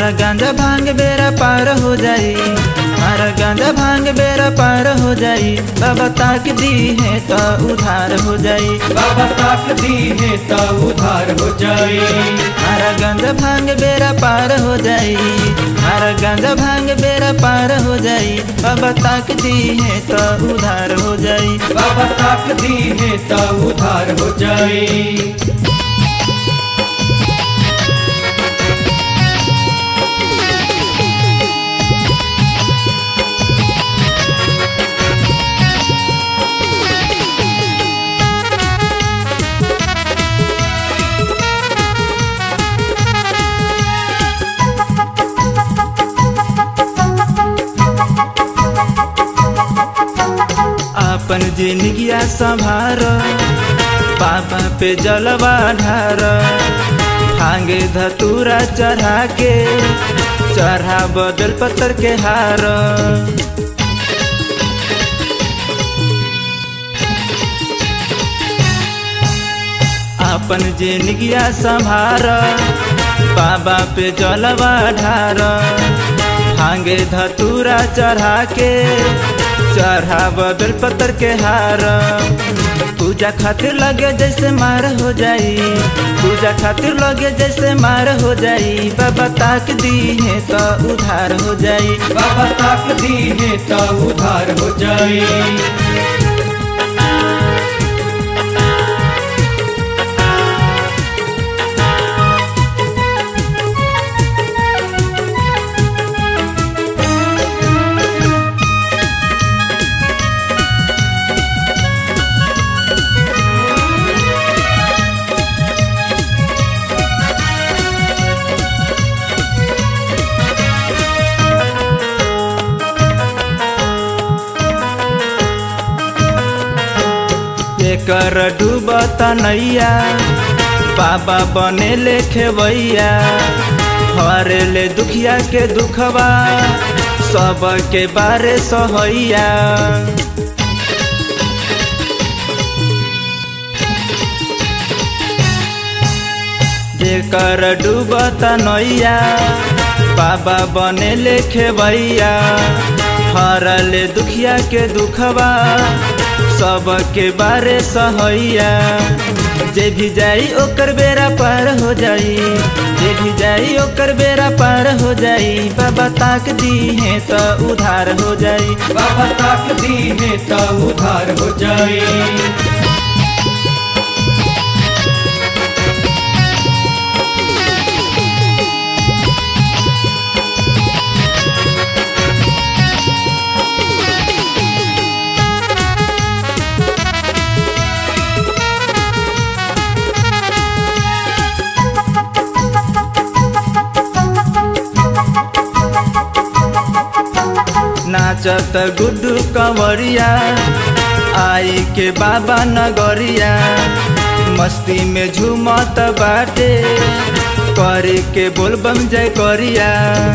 मारा गांजा भांग बेरा पार हो जाई, मारा गांजा भांग बेरा पार हो जाई। बाबा ताक दी है तो उधार हो जाई, बाबा ताक दी है तो उधार हो जाए। मारा गांजा भांग बेरा पार हो जाई, मारा गांजा भांग बेरा पार हो जाई। बाबा ताक दी है तो उधार हो जाई, बाबा ताक दी है तो उधार हो जाए। अपन जिंदगिया संभार, बाबा पे जलवा ढार। भांगे धतूरा चढ़ा के, चढ़ा बदल पत्थर के हार। अपन जिंदगिया संभार, बाबा पे जलवा ढार। भांगे धतूरा चढ़ा के, चढ़ा बदल पत्थर के हार। पूजा खातिर लगे जैसे मार हो जाई, पूजा खातिर लगे जैसे मार हो जाई। बाबा ताक दी है तो उधार हो जाई, बाबा ताक दी है तो उधार हो जाए। कर डूबत नैया, बाबा बने ले खेवैया। हरे ले दुखिया के दुखवा, सब के बारे सहैया। जेकर डूबत नैया, बाबा बने ले खेवैया। हरले दुखिया के दुखवा, सब के बारे सहैया। जे भी जाई ओकर बेरा पार हो जाई, जे भी जाई ओकर बेरा पार हो जाई। बाबा ताक दी है तो उधार हो जाई, बाबा ताक दी है तो उधार हो जाए। नाचत गुड्डू कंवरिया, आई के बाबा नगरिया। मस्ती में झूमत बाटे, करे के बोलबम जय करिया।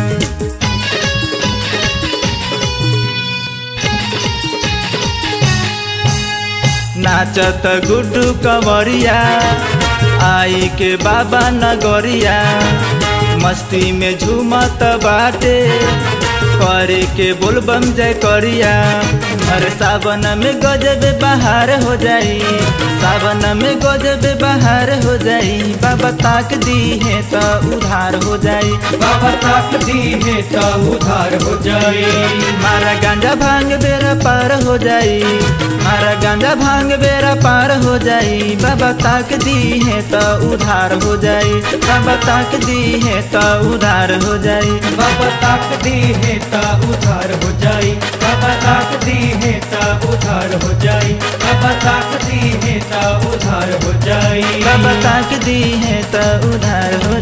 नाचत गुड्डू कंवरिया, आई के बाबा नगरिया। मस्ती में झूमत बाटे, करे के बोलबम जय करिया। हर सावन में गजब बहार हो जाई, सावन में गजब बहार हो जाई। बाबा ताक दी है तो उधार हो जाई, बाबा ताक दी है तो उधार हो जाए। मारा गांजा भांग बेरा पार हो जाई, मारा गांजा भांग बेरा पार हो जाई। बाबा ताक दी है तो उधार हो जाई, बाबा ताक दी है तो उधार हो जाई, बाबा ताक दी है तो उधार हो जाए। बाबा ताक दी है तो उधार हो जाए। बाबा ताक दी है तो उधार हो जाए। बाबा ताक दी है तो उधार हो